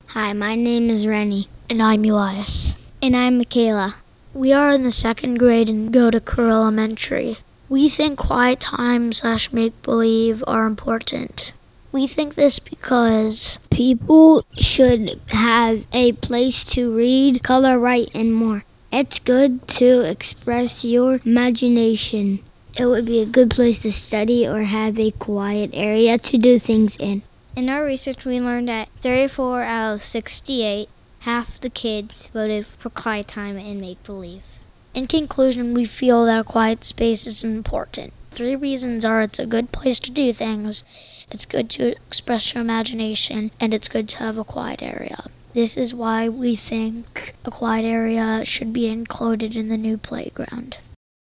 Hi, my name is Rennie. And I'm Elias. And I'm Michaela. We are in the second grade and go to Kerr Elementary. We think quiet time / make-believe are important. We think this because people should have a place to read, color, write, and more. It's good to express your imagination. It would be a good place to study or have a quiet area to do things in. In our research, we learned that 34 out of 68, half the kids voted for quiet time and make-believe. In conclusion, we feel that a quiet space is important. 3 reasons are: it's a good place to do things, it's good to express your imagination, and it's good to have a quiet area. This is why we think a quiet area should be included in the new playground.